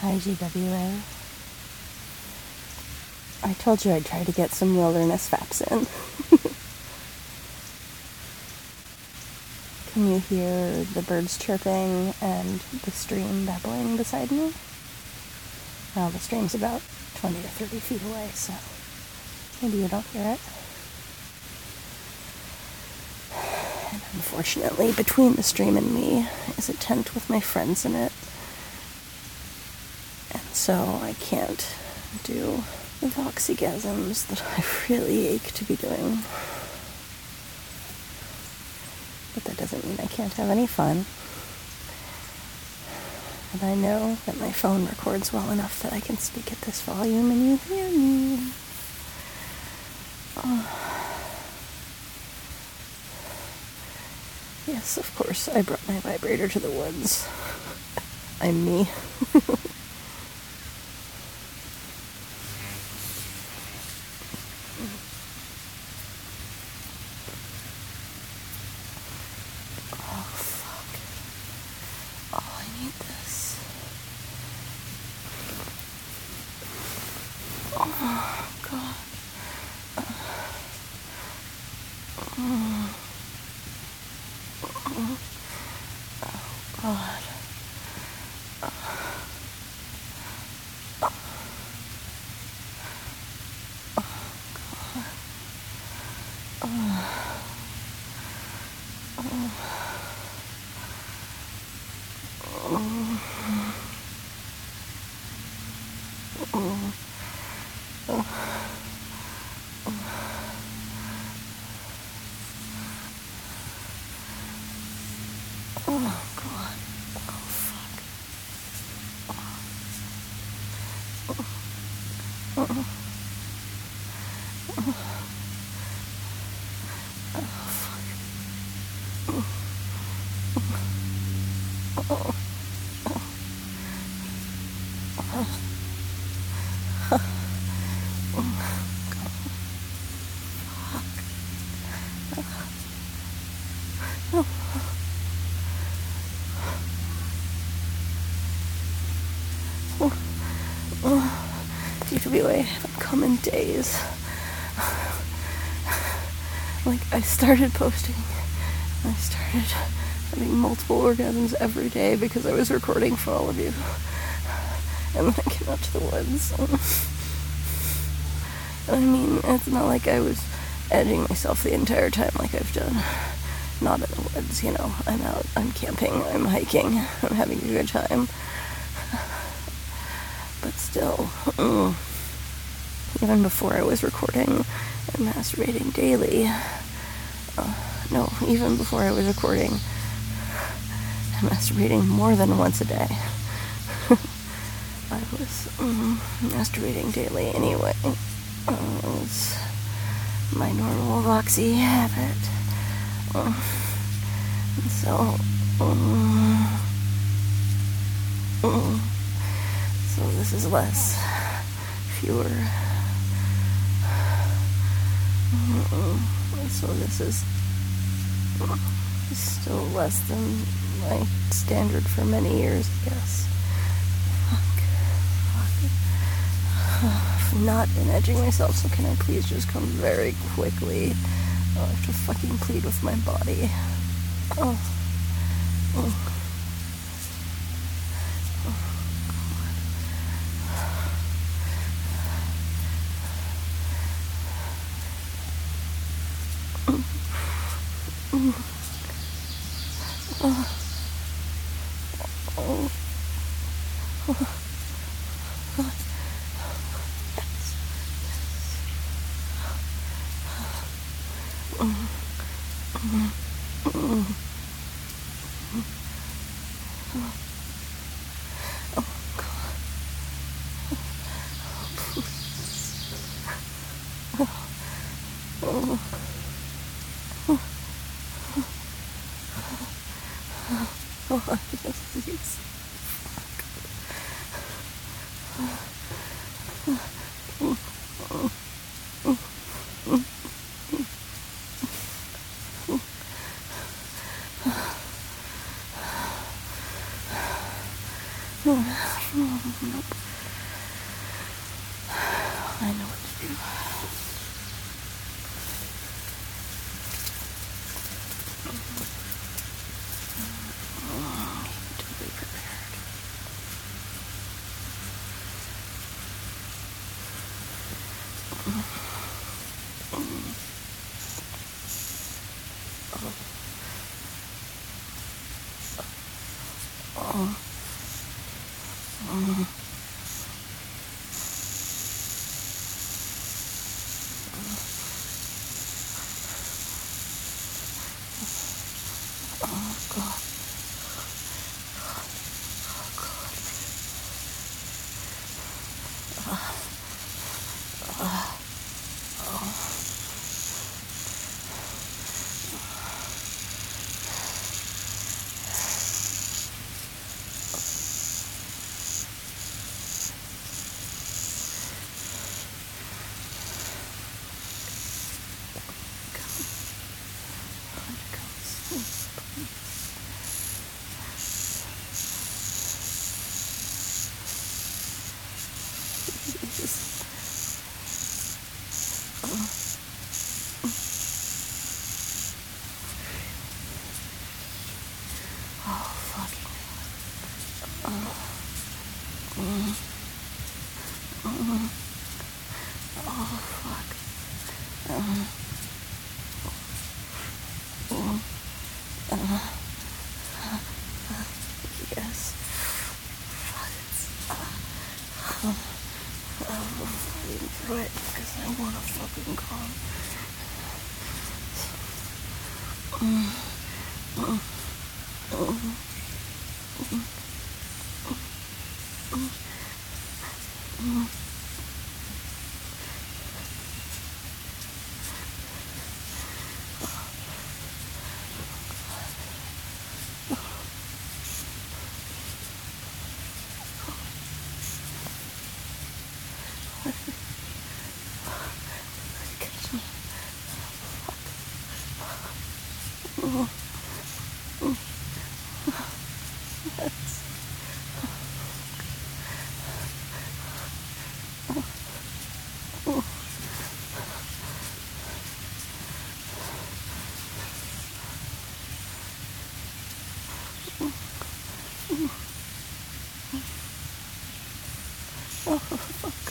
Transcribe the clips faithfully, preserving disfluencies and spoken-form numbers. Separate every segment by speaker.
Speaker 1: Hi, G W A. I told you I'd try to get some wilderness faps in. Can you hear the birds chirping and the stream babbling beside me? Well, the stream's about twenty to thirty feet away, so maybe you don't hear it. And unfortunately, between the stream and me is a tent with my friends in it. And so I can't do the voxygasms that I really ache to be doing. But that doesn't mean I can't have any fun. And I know that my phone records well enough that I can speak at this volume and you hear me. Oh. Yes, of course, I brought my vibrator to the woods. I'm me. Oh, fuck. Oh, I need this. Oh, God. Oh, oh, God. Oh, God. Oh, fuck. Oh. Oh. Oh. Oh, fuck. Oh. Oh. Oh. G W A, I've come in days. Like, I started posting, I started having multiple orgasms every day because I was recording for all of you. And then I came out to the woods. I mean, it's not like I was edging myself the entire time like I've done. Not in the woods, you know. I'm out, I'm camping, I'm hiking, I'm having a good time. But still, mm, even before I was recording and masturbating daily, uh, no, even before I was recording and masturbating more than once a day, I was mm, masturbating daily anyway. Uh, it was my normal voxy habit. Uh, and so, um, um, so this is less, fewer. So this is still less than my standard for many years, I guess. Fuck. Fuck. I've not been edging myself, so can I please just come very quickly? Oh, I have to fucking plead with my body. Oh. Oh. Oh, yes, please. Oh. Nope. I know what to do. Totally prepared. Oh. Oh. Oh, God. Oh, God. Uh, uh, oh. Oh, fucking. Oh. Mm. Mm. Oh, fuck. Uh. Mm. Uh. Yes. Uh. I'm fighting through it because I want to fucking calm. Mm. Mm. Mm. Mm. Catch me. Mm. Mm. Yes. Oh. Oh, fuck.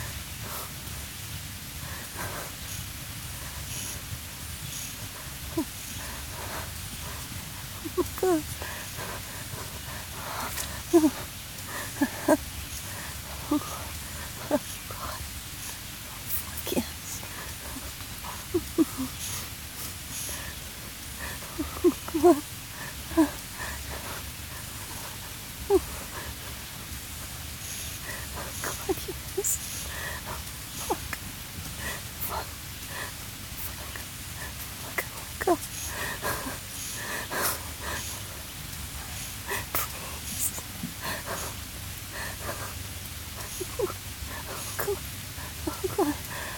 Speaker 1: God. Fuck yes. God yes. Fuck. Fuck. Fuck. Fuck. God. Please. God. Oh, God.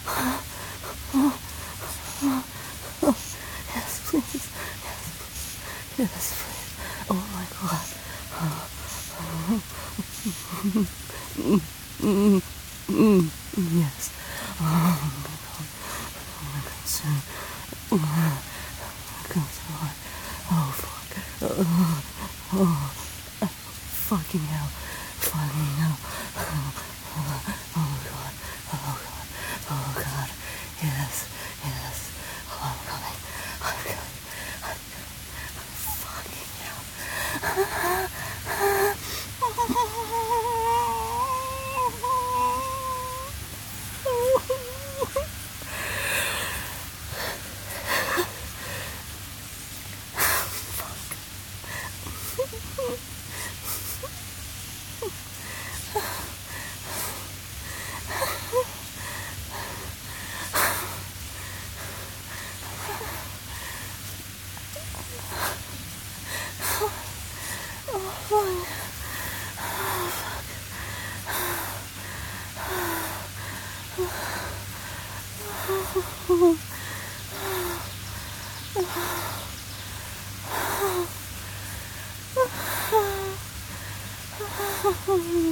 Speaker 1: Oh, yes, please. Yes, yes, please. Oh, my God. Mm, mm, mm, yes. Oh, my God. Oh, my God, soon. Oh, my God, so oh, fuck. Oh, oh, fucking hell. Fucking hell. Oh, oh, God. Oh, God. Oh, God. Yes, yes. Oh, I'm coming. I'm coming. I'm coming. Fucking hell. Oh,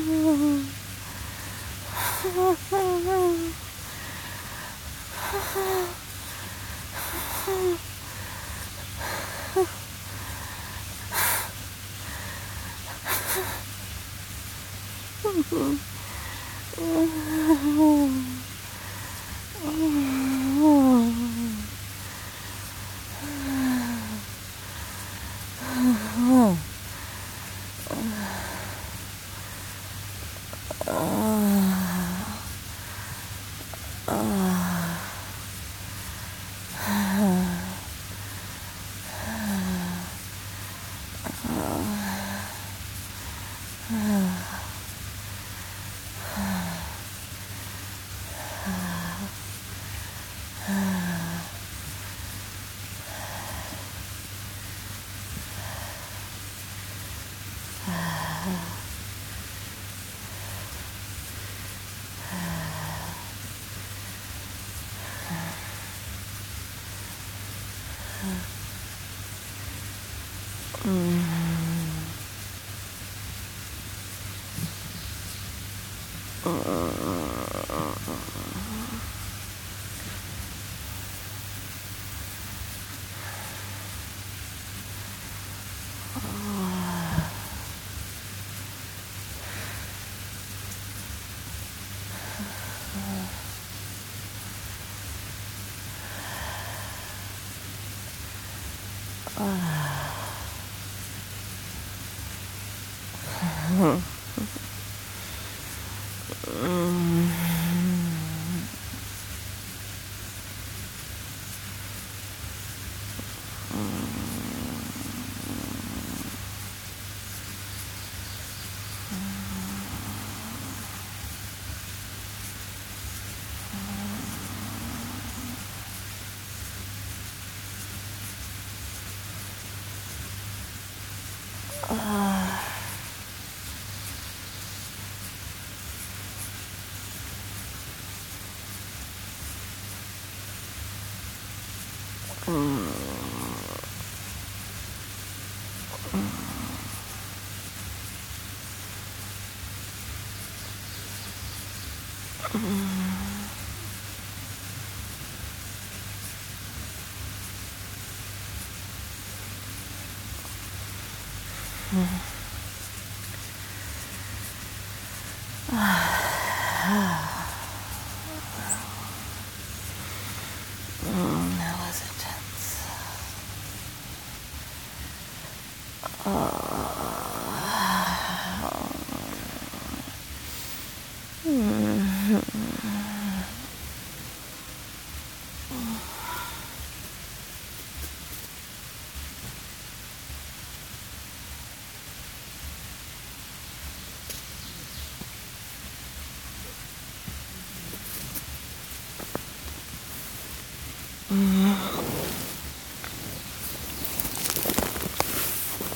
Speaker 1: That was intense.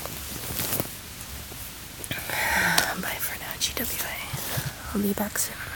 Speaker 1: Bye for now, G W A. I'll be back soon.